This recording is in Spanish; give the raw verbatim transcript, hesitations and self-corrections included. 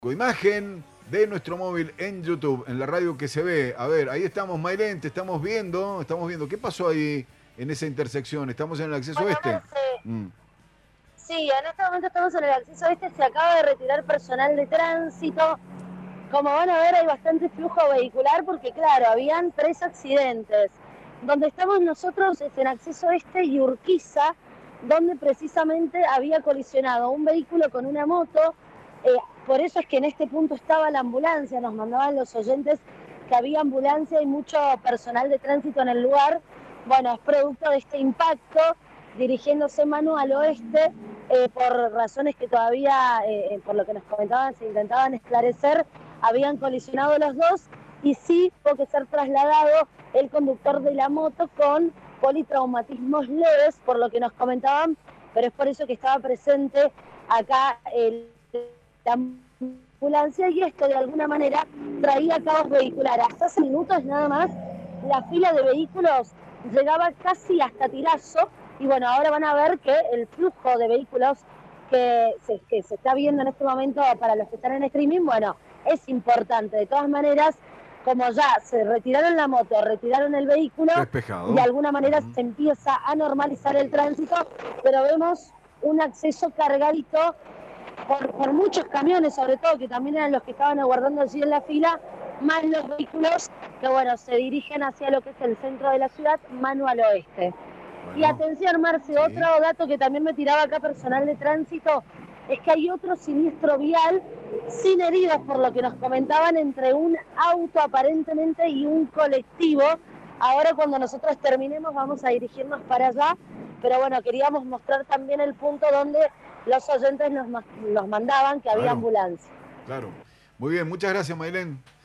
Imagen de nuestro móvil en YouTube, en la radio que se ve. A ver, ahí estamos, Maylén, te estamos viendo, estamos viendo. ¿Qué pasó ahí en esa intersección? ¿Estamos en el acceso Bueno, este? Marce, Mm. sí, en este momento estamos en el acceso este, se acaba de retirar personal de tránsito. Como van a ver, hay bastante flujo vehicular porque, claro, habían tres accidentes. Donde estamos nosotros es en acceso este y Urquiza, donde precisamente había colisionado un vehículo con una moto. Eh, por eso es que en este punto estaba la ambulancia, nos mandaban los oyentes que había ambulancia y mucho personal de tránsito en el lugar. Bueno, es producto de este impacto, dirigiéndose Manu al oeste, eh, por razones que todavía, eh, por lo que nos comentaban, se intentaban esclarecer, habían colisionado los dos y sí tuvo que ser trasladado el conductor de la moto con politraumatismos leves, por lo que nos comentaban, pero es por eso que estaba presente acá el, la ambulancia y esto de alguna manera traía caos vehicular. Hasta hace minutos nada más la fila de vehículos llegaba casi hasta Tirazo y bueno, ahora van a ver que el flujo de vehículos que se, que se está viendo en este momento para los que están en streaming, bueno, es importante. De todas maneras, como ya se retiraron la moto, retiraron el vehículo, Despejado. de alguna manera Uh-huh. se empieza a normalizar el tránsito, pero vemos un acceso cargadito por, por muchos camiones, sobre todo, que también eran los que estaban aguardando allí en la fila, más los vehículos que, bueno, se dirigen hacia lo que es el centro de la ciudad, mano al oeste. Bueno, y atención, Marce, sí. Otro dato que también me tiraba acá personal de tránsito, es que hay otro siniestro vial sin heridos, por lo que nos comentaban, entre un auto aparentemente y un colectivo. Ahora cuando nosotros terminemos vamos a dirigirnos para allá, pero bueno, queríamos mostrar también el punto donde los oyentes nos, nos mandaban que había claro. ambulancia. Claro. Muy bien, muchas gracias, Maylén.